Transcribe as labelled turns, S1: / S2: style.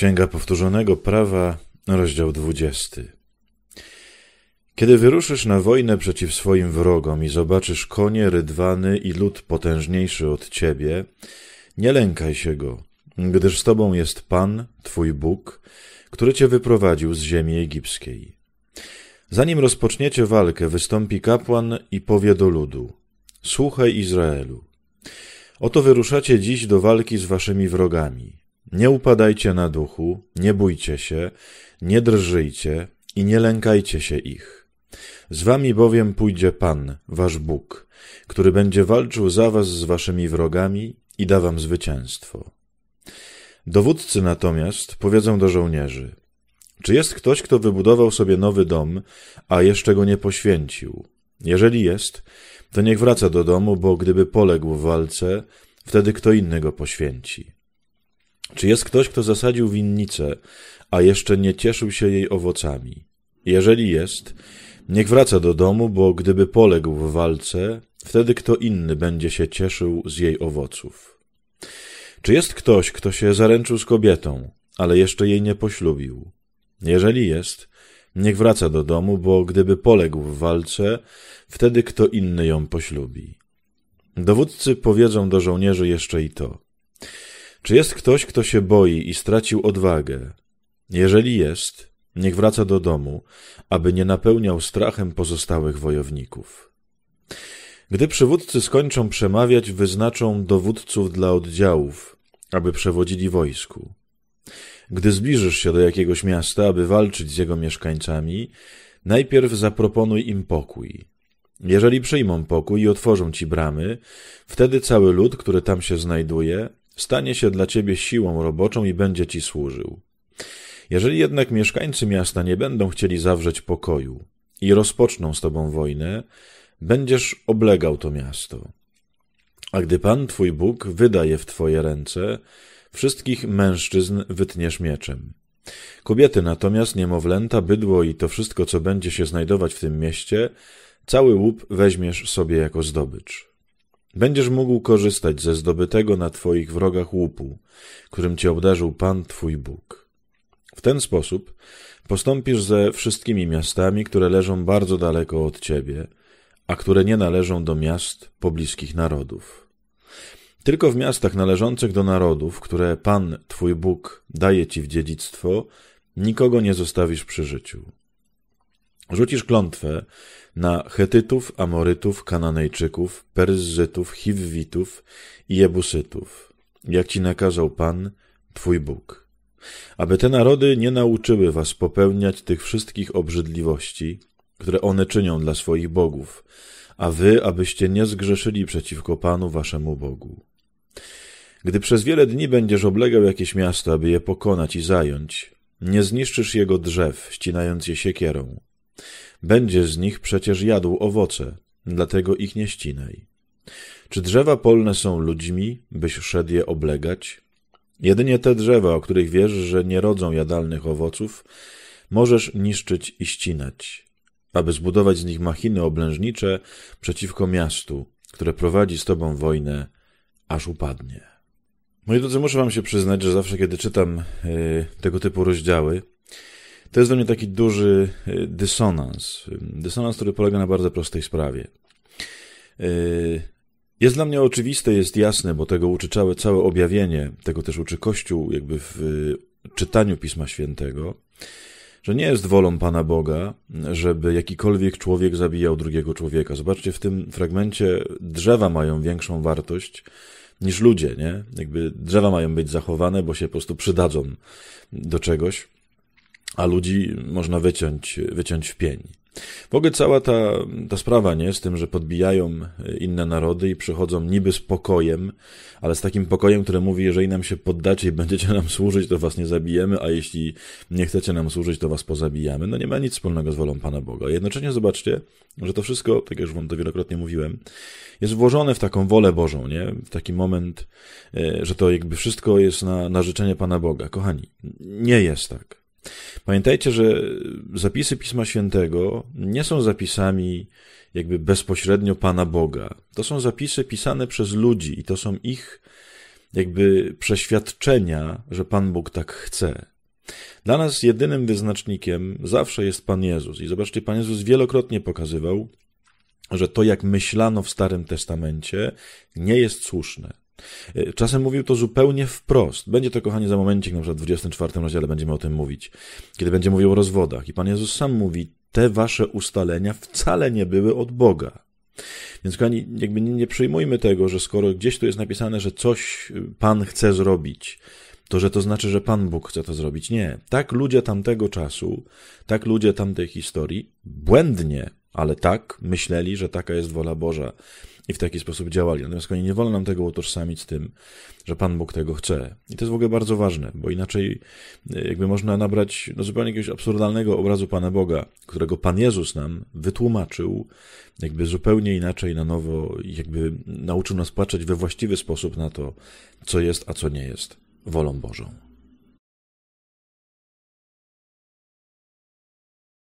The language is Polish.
S1: Księga Powtórzonego Prawa, rozdział 20. Kiedy wyruszysz na wojnę przeciw swoim wrogom i zobaczysz konie, rydwany i lud potężniejszy od ciebie, nie lękaj się go, gdyż z tobą jest Pan, twój Bóg, który cię wyprowadził z ziemi egipskiej. Zanim rozpoczniecie walkę, wystąpi kapłan i powie do ludu: Słuchaj, Izraelu, oto wyruszacie dziś do walki z waszymi wrogami. Nie upadajcie na duchu, nie bójcie się, nie drżyjcie i nie lękajcie się ich. Z wami bowiem pójdzie Pan, wasz Bóg, który będzie walczył za was z waszymi wrogami i da wam zwycięstwo. Dowódcy natomiast powiedzą do żołnierzy: Czy jest ktoś, kto wybudował sobie nowy dom, a jeszcze go nie poświęcił? Jeżeli jest, to niech wraca do domu, bo gdyby poległ w walce, wtedy kto inny go poświęci. Czy jest ktoś, kto zasadził winnicę, a jeszcze nie cieszył się jej owocami? Jeżeli jest, niech wraca do domu, bo gdyby poległ w walce, wtedy kto inny będzie się cieszył z jej owoców. Czy jest ktoś, kto się zaręczył z kobietą, ale jeszcze jej nie poślubił? Jeżeli jest, niech wraca do domu, bo gdyby poległ w walce, wtedy kto inny ją poślubi. Dowódcy powiedzą do żołnierzy jeszcze i to: Czy jest ktoś, kto się boi i stracił odwagę? Jeżeli jest, niech wraca do domu, aby nie napełniał strachem pozostałych wojowników. Gdy przywódcy skończą przemawiać, wyznaczą dowódców dla oddziałów, aby przewodzili wojsku. Gdy zbliżysz się do jakiegoś miasta, aby walczyć z jego mieszkańcami, najpierw zaproponuj im pokój. Jeżeli przyjmą pokój i otworzą ci bramy, wtedy cały lud, który tam się znajduje, stanie się dla ciebie siłą roboczą i będzie ci służył. Jeżeli jednak mieszkańcy miasta nie będą chcieli zawrzeć pokoju i rozpoczną z tobą wojnę, będziesz oblegał to miasto. A gdy Pan, twój Bóg, wyda je w twoje ręce, wszystkich mężczyzn wytniesz mieczem. Kobiety natomiast, niemowlęta, bydło i to wszystko, co będzie się znajdować w tym mieście, cały łup weźmiesz sobie jako zdobycz. Będziesz mógł korzystać ze zdobytego na twoich wrogach łupu, którym cię obdarzył Pan, twój Bóg. W ten sposób postąpisz ze wszystkimi miastami, które leżą bardzo daleko od ciebie, a które nie należą do miast pobliskich narodów. Tylko w miastach należących do narodów, które Pan, twój Bóg, daje ci w dziedzictwo, nikogo nie zostawisz przy życiu. Rzucisz klątwę na Chetytów, Amorytów, Kananejczyków, Peryzzytów, Hiwwitów i Jebusytów, jak ci nakazał Pan, twój Bóg, aby te narody nie nauczyły was popełniać tych wszystkich obrzydliwości, które one czynią dla swoich bogów, a wy, abyście nie zgrzeszyli przeciwko Panu waszemu Bogu. Gdy przez wiele dni będziesz oblegał jakieś miasto, aby je pokonać i zająć, nie zniszczysz jego drzew, ścinając je siekierą. Będzie z nich przecież jadł owoce, dlatego ich nie ścinaj. Czy drzewa polne są ludźmi, byś szedł je oblegać? Jedynie te drzewa, o których wiesz, że nie rodzą jadalnych owoców, możesz niszczyć i ścinać, aby zbudować z nich machiny oblężnicze przeciwko miastu, które prowadzi z tobą wojnę, aż upadnie. Moi drodzy, muszę wam się przyznać, że zawsze, kiedy czytam tego typu rozdziały, to jest dla mnie taki duży dysonans. Dysonans, który polega na bardzo prostej sprawie. Jest dla mnie oczywiste, jest jasne, bo tego uczy całe objawienie, tego też uczy Kościół jakby w czytaniu Pisma Świętego, że nie jest wolą Pana Boga, żeby jakikolwiek człowiek zabijał drugiego człowieka. Zobaczcie, w tym fragmencie drzewa mają większą wartość niż ludzie, nie? Jakby drzewa mają być zachowane, bo się po prostu przydadzą do czegoś, a ludzi można wyciąć w pień. W ogóle cała ta sprawa, nie, z tym, że podbijają inne narody i przychodzą niby z pokojem, ale z takim pokojem, który mówi: jeżeli nam się poddacie i będziecie nam służyć, to was nie zabijemy, a jeśli nie chcecie nam służyć, to was pozabijamy. No nie ma nic wspólnego z wolą Pana Boga. Jednocześnie zobaczcie, że to wszystko, tak jak już wam to wielokrotnie mówiłem, jest włożone w taką wolę Bożą, nie? W taki moment, że to jakby wszystko jest na życzenie Pana Boga. Kochani, nie jest tak. Pamiętajcie, że zapisy Pisma Świętego nie są zapisami jakby bezpośrednio Pana Boga. To są zapisy pisane przez ludzi i to są ich jakby przeświadczenia, że Pan Bóg tak chce. Dla nas jedynym wyznacznikiem zawsze jest Pan Jezus. I zobaczcie, Pan Jezus wielokrotnie pokazywał, że to, jak myślano w Starym Testamencie, nie jest słuszne. Czasem mówił to zupełnie wprost. Będzie to, kochani, za momencik, na przykład w 24 rozdziale będziemy o tym mówić, kiedy będzie mówił o rozwodach. I Pan Jezus sam mówi, te wasze ustalenia wcale nie były od Boga. Więc, kochani, jakby nie przyjmujmy tego, że skoro gdzieś tu jest napisane, że coś Pan chce zrobić, to że to znaczy, że Pan Bóg chce to zrobić. Nie. Tak ludzie tamtego czasu, tak ludzie tamtej historii błędnie, ale tak myśleli, że taka jest wola Boża i w taki sposób działali. Natomiast, kochani, nie wolno nam tego utożsamić z tym, że Pan Bóg tego chce. I to jest w ogóle bardzo ważne, bo inaczej jakby można nabrać zupełnie jakiegoś absurdalnego obrazu Pana Boga, którego Pan Jezus nam wytłumaczył jakby zupełnie inaczej, na nowo, i jakby nauczył nas patrzeć we właściwy sposób na to, co jest, a co nie jest wolą Bożą.